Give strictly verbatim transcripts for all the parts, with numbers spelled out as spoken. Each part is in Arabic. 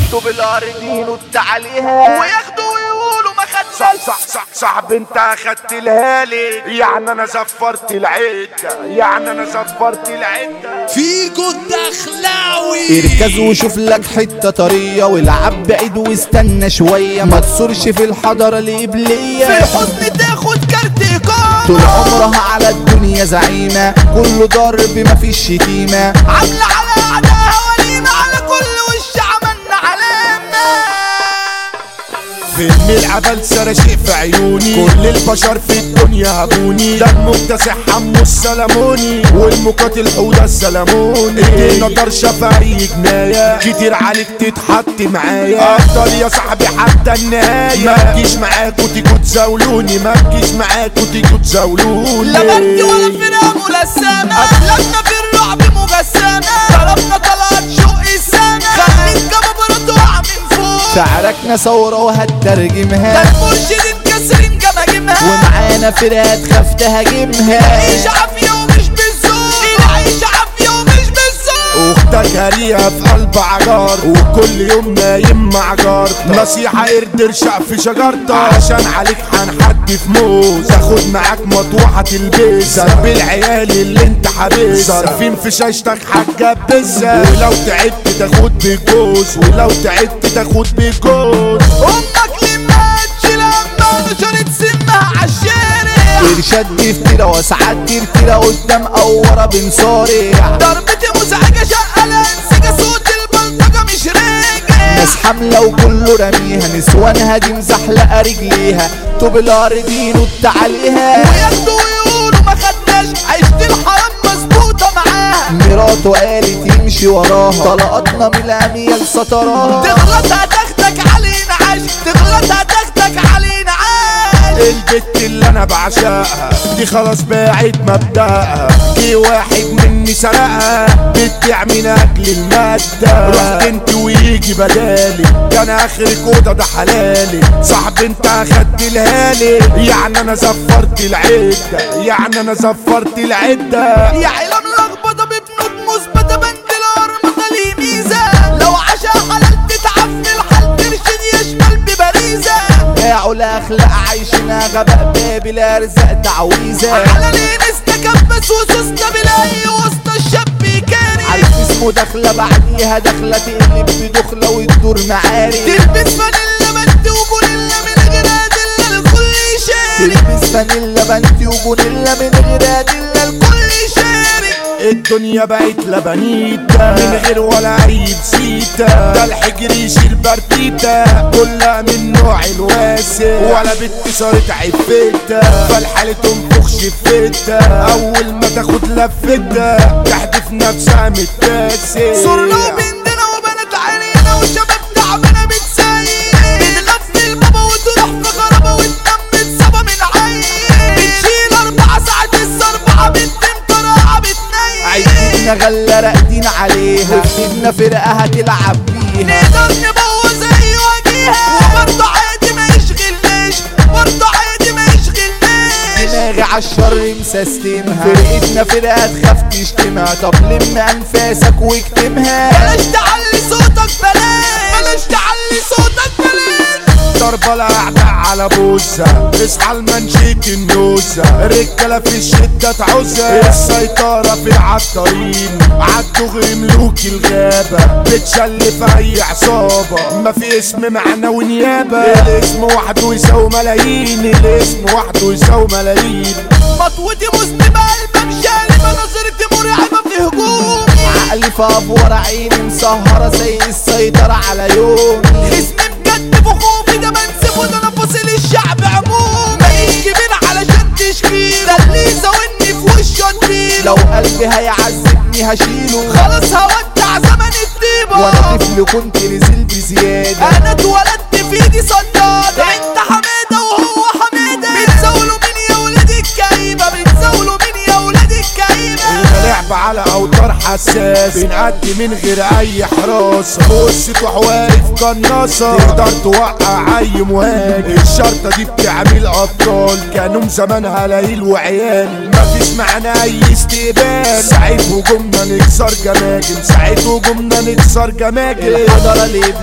طوب الارض ينط عليها وياخدوا ويقولوا ما خدناش. صح صح صح صاحب انت اخدت الهالي، يعني انا زفرت العدة، يعني انا زفرت العدة. فيجو الدخلاوي اركز وشوف لك حتة طرية والعب بعيد واستنى شوية، ما تصورش في الحضرة القبلية، في الحزن تاخد كارت اقامة، طول عمرها على الدنيا زعيمة، كله ضرب مفيش شتيمة، عاملة على اعداء ولينا على كل وش عملنا علامة. فيلم العبل سرشق في عيوني، كل البشر في الدنيا هبوني، ده المكتسح حمو السلموني والمقاتل حوده السلموني، ادينا طرشة في اي جناية، كتير عليك تتحط معايا، افضل يا صاحبي حتى النهاية، ما تجيش معاكوا تيجوا تزاولوني، ما تجيش معاكوا تيجوا تزاولوني. لا بدي ولا فرقة ملسمة، افلامنا في الرعب مجسمة، ضربنا طلعت شوق السما، خليك جبابرة تقع من فوق، شعركنا ثورة وهترجمها، ده المرشدين كسرين جماجمها، ومعانا فرقة تخاف تهاجمها، العيش عافية ومش بالذوق، العيش عافية ومش بالذوق، اختك هريها في قلب عجار، وكل يوم نايم مع جار، نصيحة قرد ارشق في شجرتك، عشان عليك هنحدف موز، تاخد معاك مطوحة تلبسها، ذنب العيال اللي انت حابسها، صارفين في شاشتك هتجبسها، ولو تعبت تاخد بالجوز، ولو تعبت تاخد بالجوز. امك لما لما نشرت سمها عالشارع، ارشاد افترا وساعات ترتيرة قدام او ورا بنصارع، ضربتي مزعجة شقلة انسجة صوت البلطجة مش راجع، ناس حاملة وكله رميها، نسوانها دي مزحلقة رجليها، طوب الارض ينط عليها وياخدوا ويقولوا ما خدناش، عيشة الحرام مظبوطة معاها، مراته قالت يمشي وراها، طلقتنا من الاميال سطراها، تغلط هتاخدك علينا عاش، تغلط هتاخدك علينا عاش. البت اللي انا بعشقها دي خلاص باعت مبدأها، جه واحد مني سرقها، بتبيع من اجل المادة، رحت انت ويجي بدالي، كان اخرك اوضه ده حلالي، صاحب انت اخدت الهالي، يعني انا زفرت العدة، يعني انا زفرت العدة. يا عيلة ملخبطة ببنود مثبتة، بند الأرمطة ليه ميزة، لو عشا حلال تتعب في الحال ترشد يشمل ببريزة، باعوا الاخلاق عايشنا غباء بابي لا رزق تعويذة، على ليه نستكبس وسوسنا بلاقي وسط الشاب كاري، عارف اسمه داخلة بعديها داخلة تقلب بدخلة وتدور معاري، تلبس فانيلا بنت وجوريلا من غير أدلة الكل يشارك، تلبس فانيلا بنتي وجونيلا من غير أدلة الكل يشارك، الدنيا بقت لبنيتة من غير ولا اي بسيتة، ده الحجر يشيل برديتة كلها من نوع الواسع، ولا بنت صارت عفتة فالحالة تنفخ شفتة، اول ما تاخد لفتة تحدف نفسها متاسع، صرنا وبنتنا وبنات عينينا وشباب تعبانة بتسيق، بتغفل بابا وتروح في غرابة وتنام متصابة من عين، بتشيل أربع ساعات السربعة بنت مطرقعة بتنيل، عايزيننا غلة راقدين عليها، وفينا فرقة هتلعب بيها، نقدر نبوظ أي وجيهة، وبرضه عادي ما يشغلناش، برضه عادي ما يشغلناش، دماغي عالشر مسستمها، فرقتنا فرقة تخاف تشتمها، طب لم أنفاسك واكتمها، بلاش تعلي صوتك بلاش، بلاش تعلي صوتك بلاش، ضربة الأعداء على بوزة، اصحى المنشيك النوزة، الرجالة في الشدة تعوزة، السيطرة في العطارين، عالدغري ملوك الغابة، بتشلف أي عصابة، ما في اسم معنى ونيابة، الاسم وحده يساوي ملايين، الاسم وحده يساوي ملايين، مطوتي مسلمة قلبك شالبة، نظرتي مرعبة في هجومي، عقلي في أفوار عيني مسهرة زي السيطرة على يومي، خصمي بجد في خوفي ده بنسيبه، ده انا فاصل الشعب عمومي، ماليش كبير علشان تشكيل، ده اللي يزاولني في وشه اديله، لو قلبي هيعذبني هشيله، خلاص هودع زمن الطيبة، وانا طفل كنت نزل بزيادة، انا اتولدت في ايدي صدادة، انت حمادة وهو حمادة، بتزاولوا مين يا ولاد الكئيبة، بتزاولوا مين يا ولاد الكئيبة، لعب على اوتار حساس، بنعدي من غير اي حراسة، بص تروح واقف قناصة، تقدر توقع اي مهاجم، الشرطة دي بتعمل ابطال، كانوا زمانها ليل وعيال، مفيش معانا اي استقبال، ساعة هجومنا نكسر جماجم، ساعة هجومنا نكسر جماجم، الحضرة القبلية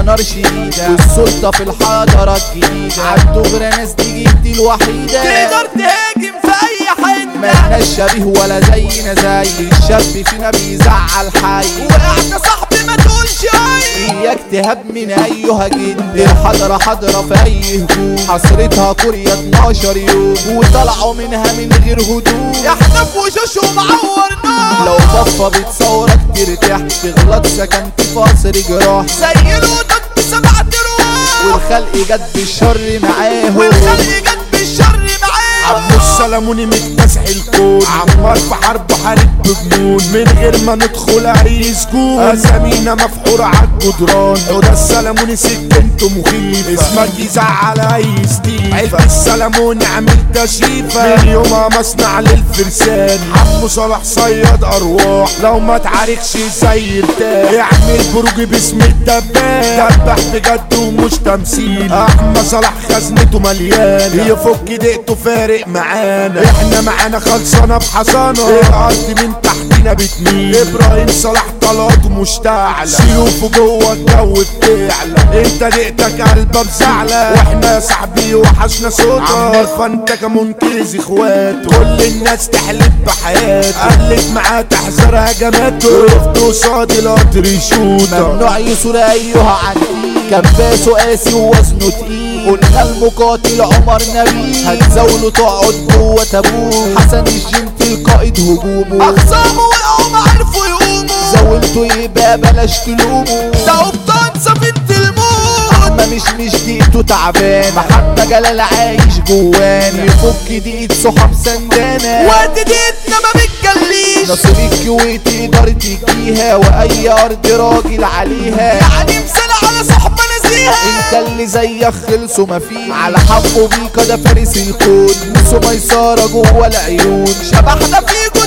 نار شديدة والسلطة في الحضارة الجديدة عالدغرة ناس دي جدي الوحيدة تقدر تهاجم في اي حتة مالناش شبيه ولا زينا زي الشاب فينا بيزعل حي وقعت صاحبي ما تقولش اي اياك تهاب من ايها جد الحضرة حضرة في اي هجوم حصرتها كوريا اتناشر يوم وطلعوا منها من غير هدوم احنا في وشوشهم عورنا لو ضفة بتصورك ترتاح تغلط سكنت في قصر جراح زي القطط بسبعة رواح والخلق جد بالشر معاهم والخلق جد بالشر معاه عمو السلموني مكتسح الكون عمار في حرب حارب بجنون من غير ما ندخل اي سجون اسامينا مفحورة عالجدران حوده السلموني سكنته مخيفة اسمك يزعل اي ستيفة عيلة السلموني عامل تشريفة من يومها مصنع للفرسان عمو صلاح صياد ارواح لو ما تعاركش زي ارتاح اعمل بروج باسم الدبان دبح بجد ومش تمثيل احمد صلاح خزنته مليانة يفك دقته فارق معانا احنا معانا خلصانة بحصانة الارض من تحتنا بتميل ابراهيم صلاح طلاته مشتعلة سيوفه جوه الجو بتعلى انت دقتك قلبه بزعلة واحنا يا صاحبي وحشنا صوتك عمال فانتك منقذ اخواته كل الناس تحلف بحياته قلت معاه تحذر هجماته وقفت قصاد القطر يشوطك ممنوع يصور ايها عنتيل كباسه قاسي ووزنه تقيل قلنا المقاتل عمر نبيل هتزاوله تقعد جوه تابوت حسن الجنتي القائد هجومه اخصامه وقعوا ما عرفوا يقوموا زاولته يبقى بلاش تلومه ده قبطان سفينة الموت اما مش مش دقيقته تعبان محمد جلال عايش جواني يفك دقيقة صحاب سندانة وقت ديتنا ما بتجليش نصيب الكويت تقدر تجيها واي ارض راجل عليها يعني مثال على صحبة نزيهة انت اللي زيك خلصوا مفيش على حقه بيكا ده فارس الكون نصه ميسارة جوه العيون شبحنا فيكوا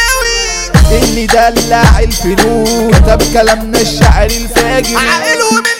الدخلاوي اللي دلع الفنون كتب كلامنا الشعر الفاجر عاقل ومن